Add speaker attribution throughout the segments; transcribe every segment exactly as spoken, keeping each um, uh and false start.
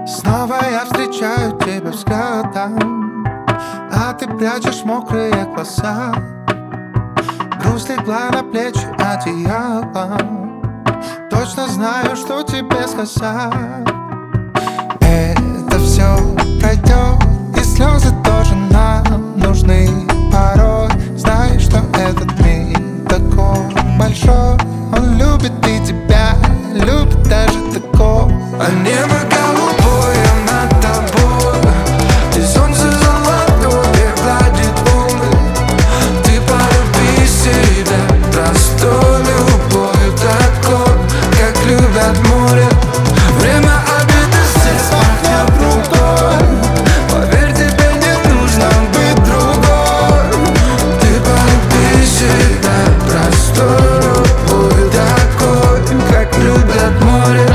Speaker 1: Снова я встречаю тебя взглядом, а ты прячешь мокрые глаза. Грусть легла на плечи одеялом. Точно знаю, что тебе сказать. Это все пройдет, и слезы тоже нам нужны порой. Знаешь, что этот мир такой большой. Он любит и тебя, любит даже такой. А небо голубое над тобой, и солнце золотое гладит волны. Ты полюби себя простой любовью такой, как любят море. Время обиды здесь пахнет рукой. Поверь, тебе не нужно быть другой. Ты полюби себя простой любовью такой, как любят море.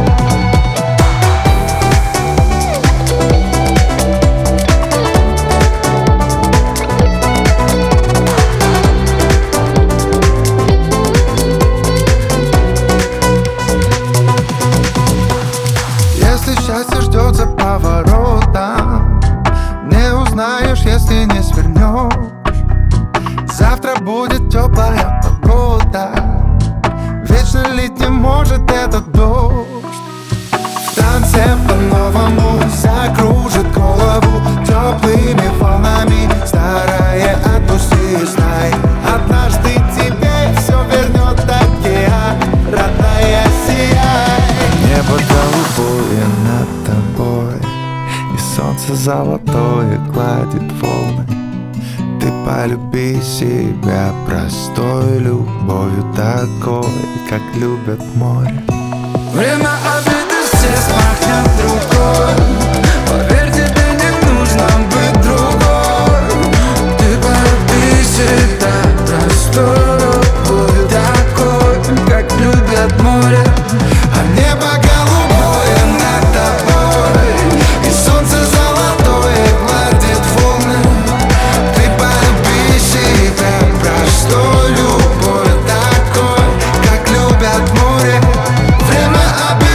Speaker 1: Счастье ждет за поворотом, не узнаешь, если не свернешь. Завтра будет теплая погода, вечно лить не может этот дождь. В танце по-новому закружит голову теплыми волнами. Старое отпусти, знай, однажды тебе все вернет океан. Родная, сияй. Небо голубое над тобой, и солнце золотое гладит волны. Ты полюби себя простой любовью такой, как любят море. Время обиды здесь пахнет рукой. Поверь, тебе не нужно быть другой. Ты полюби себя простой любовью такой, как любят море. А небо голубое над тобой, и солнце золотое гладит волны. Ты полюби себя простой любовью такой, как любят море. Время обиды